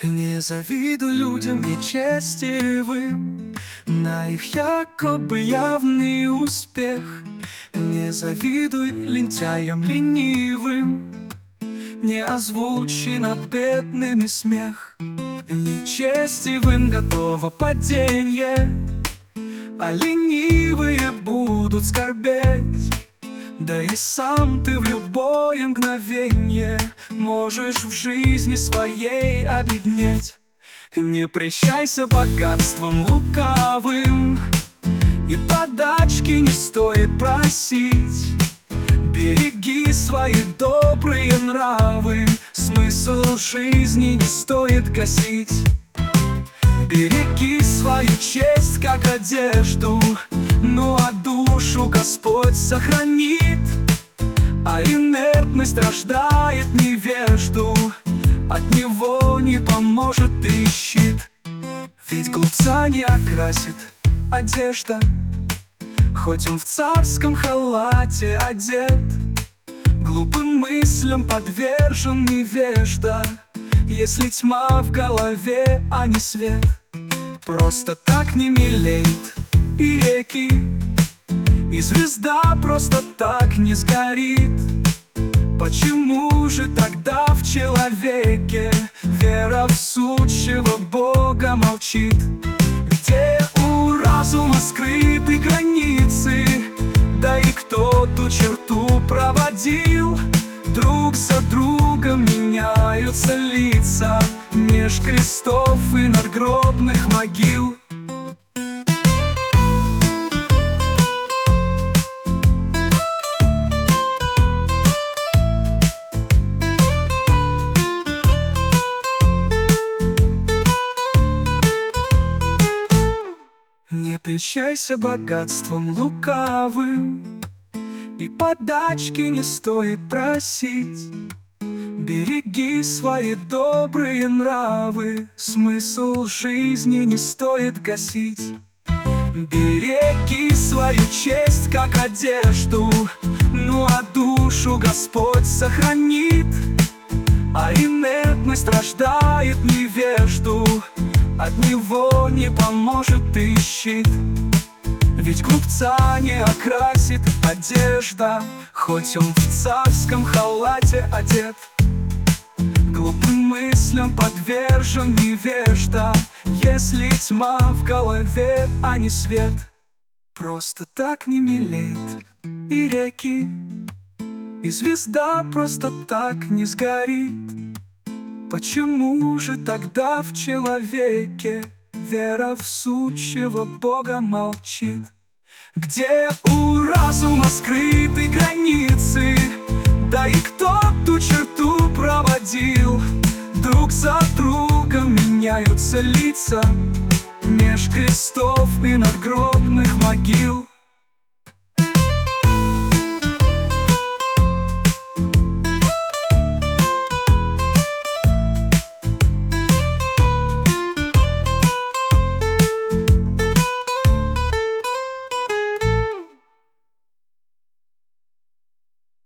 Не завидуй людям нечестивым на их якобы явный успех. Не завидуй лентяям ленивым, не озвучи над бедными смех. Нечестивым готово падение, а ленивые будут скорбеть. Да и сам ты в любое мгновенье можешь в жизни своей обеднеть. Не прельщайся богатством лукавым, и подачки не стоит просить. Береги свои добрые нравы, смысл жизни не стоит гасить. Береги свою честь, как одежду, ну а душу Господь сохранит. А инертность рождает невежду, от него не поможет и щит. Ведь глупца не окрасит одежда, хоть он в царском халате одет. Глупым мыслям подвержен невежда, если тьма в голове, а не свет. Просто так не мелеет и реки, и звезда просто так не сгорит. Почему же тогда в человеке вера в сущего Бога молчит? Где у разума скрыты границы, да и кто ту черту проводил? Друг за другом меняются лица меж крестов и надгробных могил. Не прельщайся богатством лукавым, и подачки не стоит просить. Береги свои добрые нравы, смысл жизни не стоит гасить. Береги свою честь, как одежду, ну а душу Господь сохранит. А инертность рождает невежду, от него не поможет и щит. Ведь глупца не окрасит одежда, хоть он в царском халате одет. Глупым мыслям подвержен невежда, если тьма в голове, а не свет. Просто так не мелеет и реки, и звезда просто так не сгорит. Почему же тогда в человеке вера в сущего Бога молчит? Где у разума скрыты границы, да и кто ту черту проводил? Друг за другом меняются лица меж крестов и надгробных могил.